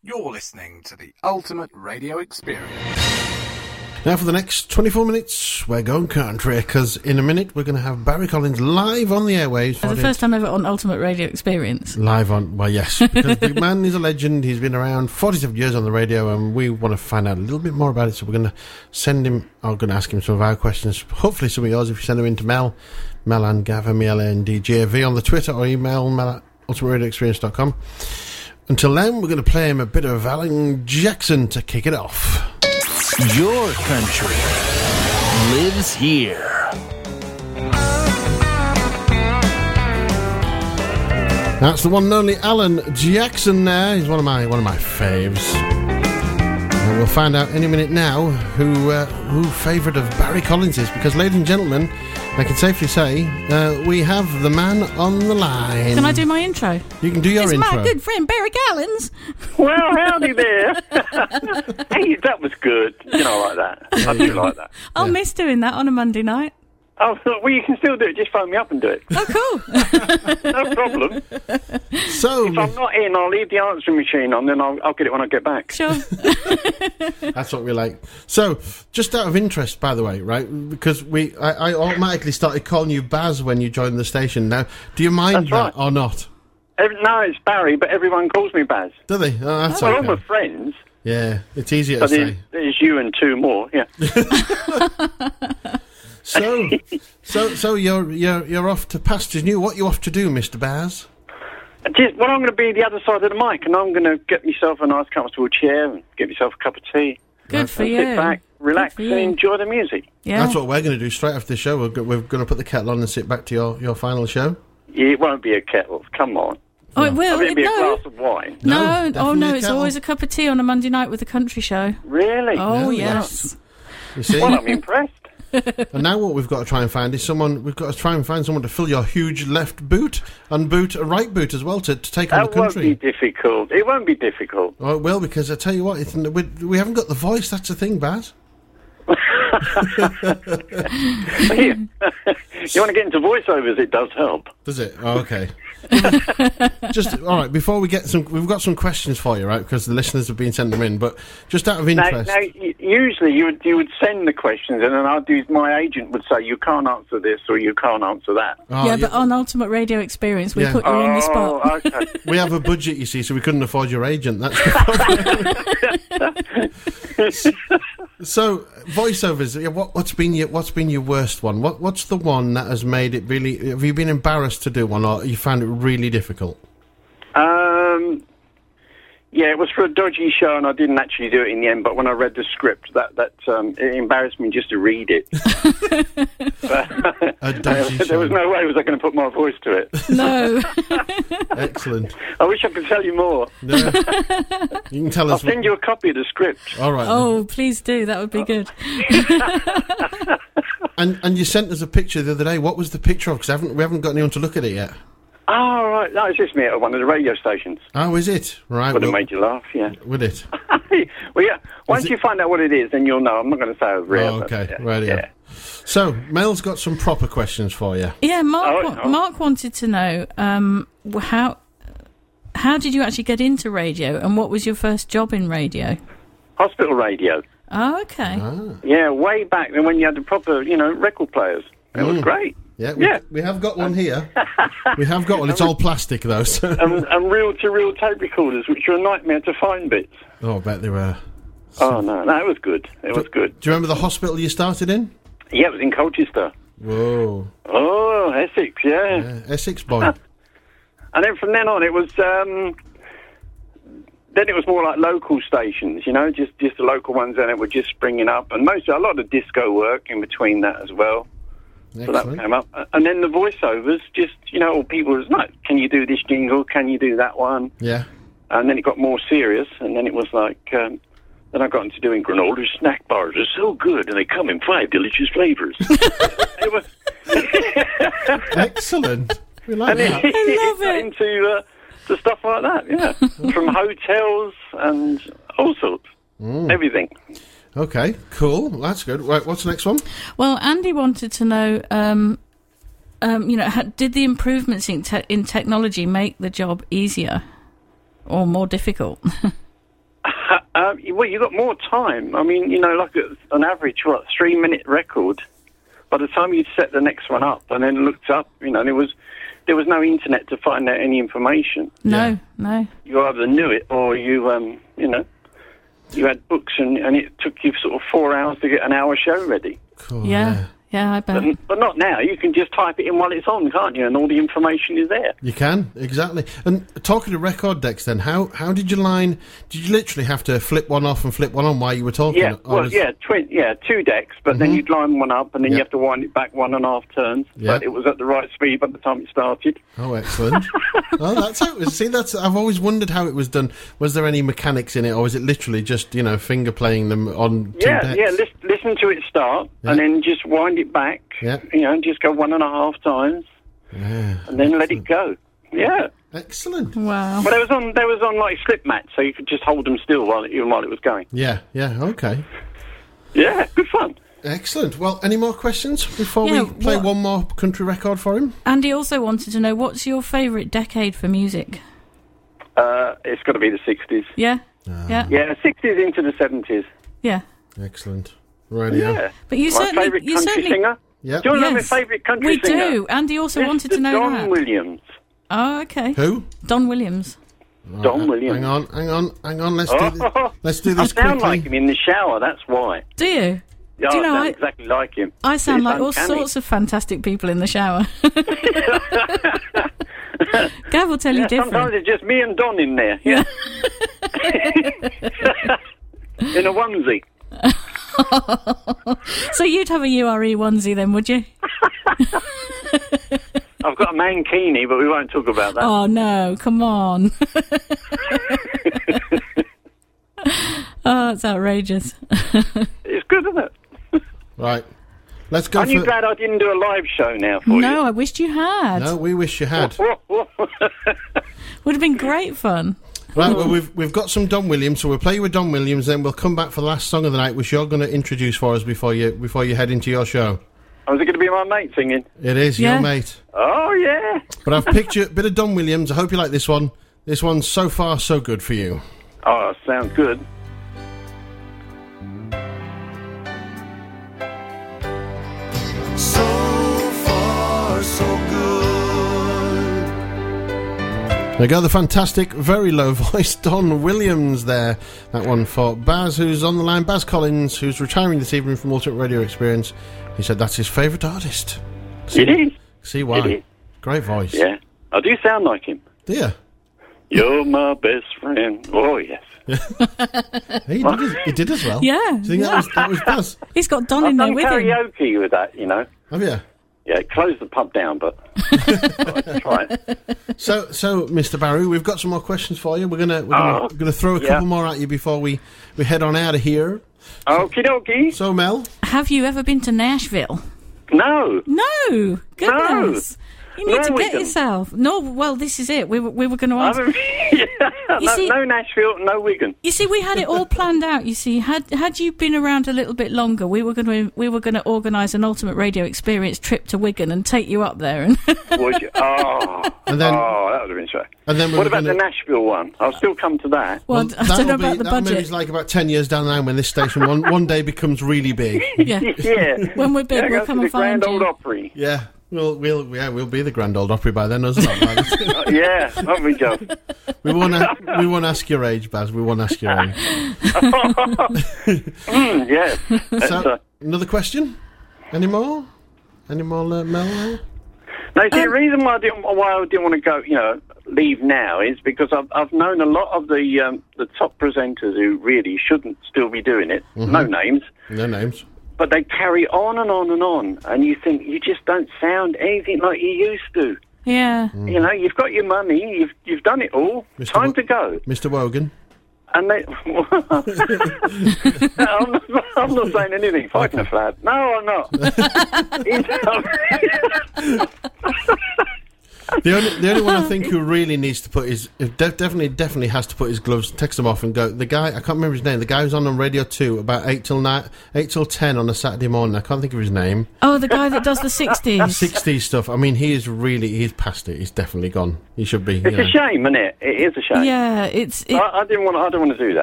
You're listening to the Ultimate Radio Experience. Now for the next 24 minutes, we're going country, because in a minute we're going to have Barry Collins live on the airwaves. For the first time ever on Ultimate Radio Experience. Live on, well, yes, because the man is a legend. He's been around 47 years on the radio, and we want to find out a little bit more about it, so we're going to send him, I'm going to ask him some of our questions, hopefully some of yours, if you send them in to Mel and Gav, MELANDJV, on the Twitter, or email mel@ultimateradioexperience.com. Until then, we're going to play him a bit of Alan Jackson to kick it off. Your country lives here. That's the one and only Alan Jackson there. He's one of my faves. And we'll find out any minute now who favourite of Barry Collins is, because, ladies and gentlemen, I can safely say we have the man on the line. Can I do my intro? You can do your intro. It's my good friend Barry Collins. Well, howdy there. Hey, that was good. You know, like that. I do like that. I'll miss doing that on a Monday night. Oh, well, you can still do it. Just phone me up and do it. Oh, cool. No problem. So, if I'm not in, I'll leave the answering machine on, then I'll get it when I get back. Sure. That's what we like. So, just out of interest, by the way, right, because I automatically started calling you Baz when you joined the station. Now, do you mind that or not? No, it's Barry, but everyone calls me Baz. Do they? Oh, that's well, okay. all my friends. Yeah, it's easier to say. There's you and two more, yeah. So you're off to pastures new. What are you off to do, Mr. Baz? I'm going to be the other side of the mic, and I'm going to get myself a nice comfortable chair and get myself a cup of tea. Good for you. Sit back, relax, and enjoy the music. Yeah. That's what we're going to do straight after the show. We're going to put the kettle on and sit back to your final show. It won't be a kettle. Come on. Oh, it will. It'll be a glass of wine. No, it's kettle. always a cup of tea on a Monday night with a country show. Really? Oh, No, yes. You see? Well, I'm impressed. And now what we've got to try and find is someone. We've got to try and find someone to fill your huge left boot and boot a right boot as well to take on the country. That won't be difficult. It won't be difficult. Oh, it will, because I tell you what, we haven't got the voice. That's the thing, Baz. You want to get into voiceovers? It does help. Does it? Oh, okay. Just all right. Before we get we've got some questions for you, right? Because the listeners have been sending them in. But just out of interest, now usually you would send the questions, and then my agent would say you can't answer this or you can't answer that. Oh, yeah, but on Ultimate Radio Experience, we put you on the spot. Okay. We have a budget, you see, so we couldn't afford your agent. That's the problem. So voiceovers. What's been your worst one? What's the one that has made it really? Have you been embarrassed to do one, or you found it really difficult? Yeah, it was for a dodgy show, and I didn't actually do it in the end. But when I read the script, it embarrassed me just to read it. There was no way was I going to put my voice to it. No. Excellent. I wish I could tell you more. No. You can tell us. I'll send you a copy of the script. All right. Oh, please do. That would be good. And you sent us a picture the other day. What was the picture of? Because we haven't got anyone to look at it yet. Oh, right. No, it's just me at one of the radio stations. Oh, is it? Right. Would have made you laugh, yeah. Would it? Well, yeah. Once you find out what it is, then you'll know. I'm not going to say over here. Oh, okay. But, Right, yeah. So, Mel's got some proper questions for you. Yeah, Mark wanted to know how did you actually get into radio, and what was your first job in radio? Hospital radio. Oh, okay. Ah. Yeah, way back when you had the proper, record players. It was great. Yeah, we have got one here. We have got one. It's all plastic, though. So. and reel-to-reel tape recorders, which were a nightmare to find bits. Oh, I bet they were. Oh, no, it was good. It was good. Do you remember the hospital you started in? Yeah, it was in Colchester. Whoa. Oh, Essex, yeah. Essex boy. And then from then on, it was... then it was more like local stations, just the local ones, and it were just springing up. And a lot of disco work in between that as well. Excellent. So that came up. And then the voiceovers, just, people was like, can you do this jingle? Can you do that one? Yeah. And then it got more serious, and then it was like, then I got into doing granola snack bars. They're so good, and they come in 5 delicious flavours. It was... Excellent. We like that. I love it. Into to stuff like that, yeah. From hotels and all sorts. Everything. Okay, cool. That's good. Right, what's the next one? Well, Andy wanted to know, did the improvements in technology make the job easier or more difficult? well, you got more time. I mean, you know, like an average 3-minute record. By the time you'd set the next one up and then looked up, you know, there was no internet to find out any information. No. You either knew it or you know, you had books and it took you sort of 4 hours to get an hour show ready. Cool, Yeah, I bet. But not now. You can just type it in while it's on, can't you? And all the information is there. You can, exactly. And talking to record decks then, how did you line... Did you literally have to flip one off and flip one on while you were talking? Yeah, well, yeah, 2 decks, but then you'd line one up and then you have to wind it back 1.5 turns. Yeah. But it was at the right speed by the time it started. Oh, excellent. Oh, that's how it was. See, I've always wondered how it was done. Was there any mechanics in it, or was it literally just, you know, finger playing them on 2 decks? Yeah, listen to it start and then just wind it back, you know, just go 1.5 times and then let it go. Yeah. Excellent. Wow. But they was on like slip mats, so you could just hold them still while it was going. Yeah, okay. Yeah, good fun. Excellent. Well, any more questions before we play one more country record for him? Andy also wanted to know, what's your favourite decade for music? It's got to be the 60s. Yeah? Yeah, 60s into the 70s. Yeah. Excellent. Radio. Yeah. But you my certainly... favourite country singer. Yep. Do you want to know my Yes. favourite country singer? We do. Andy also wanted to know Don that. Williams. Oh, okay. Who? Don Williams. Don Williams. Hang on. Let's do this I sound quickly. like him in the shower, that's why. Do you? Yeah, Do you know, I sound exactly like him. I sound It's like all uncanny. sorts of fantastic people in the shower. Gav will tell you different. Sometimes it's just me and Don in there. Yeah. In a onesie. So you'd have a URE onesie then, would you? I've got a mankini, but we won't talk about that. Oh, no, come on. Oh, it's outrageous. It's good, isn't it? Right. Let's go Aren't you glad I didn't do a live show now for you? No, I wished you had. No, we wish you had. Would have been great fun. Right, well, we've got some Don Williams, so we'll play you with Don Williams, then we'll come back for the last song of the night, which you're going to introduce for us before you head into your show. Oh, is it going to be my mate singing? It is, Yeah. your mate. Oh, yeah. But I've picked you a bit of Don Williams. I hope you like this one. This one's So Far, So Good for you. Oh, sounds good. So far, so good. There you go, the fantastic, very low voice Don Williams there. That one for Baz, who's on the line. Baz Collins, who's retiring this evening from Ultimate Radio Experience. He said that's his favourite artist. It is. See why. It is. Great voice. Yeah. I do sound like him. Do you? You're my best friend. Oh, yes. He did as well. Yeah. Do you think that was Baz? He's got Don I've in there done with him. karaoke with that, you know. Have you? Yeah, close the pub down, but... Try it. So, Mr. Barry, we've got some more questions for you. We're gonna throw a couple more at you before we head on out of here. Okie dokie. So, Mel, Have you ever been to Nashville? No. No. Goodness. You need No, to we get don't. yourself. No, well, this is it. We were going to ask. No Nashville, no Wigan. You see, we had it all planned out. You see, had you been around a little bit longer, we were going to organise an Ultimate Radio Experience trip to Wigan and take you up there. And Would you? Oh, And then- that would have been so. and then we What were about the gonna- Nashville one? I'll still come to that. well, I don't know about the that maybe budget. like about 10 years down the line when this station one day becomes really big. Yeah. Yeah. When we're big, Yeah, we'll go come to and the Grand find Old you. Opry. Yeah. We'll be the Grand Old Opry by then, isn't it? Yeah, won't we, Joe? we won't ask your age, Baz. We won't ask your age. Yeah. So, another question? Any more? Any more, Mel? No, see, the reason why I didn't want to go, leave now is because I've known a lot of the top presenters who really shouldn't still be doing it. Mm-hmm. No names. No names. But they carry on and on and on, and you think you just don't sound anything like you used to. Yeah. You know, you've got your money, you've done it all. Mr. Time to go. Mr. Wogan. And they, I'm not saying anything. Fighting a flat. No, I'm not. The only one I think who really needs to put his definitely has to put his gloves, text him off, and go. The guy, I can't remember his name. The guy who's on Radio 2 about 8 till 10 on a Saturday morning. I can't think of his name. Oh, the guy that does the 60s. 60s stuff. I mean, he's past it. He's definitely gone. He should be. It's a shame, isn't it? It is a shame. Yeah, it's... I don't want to do that.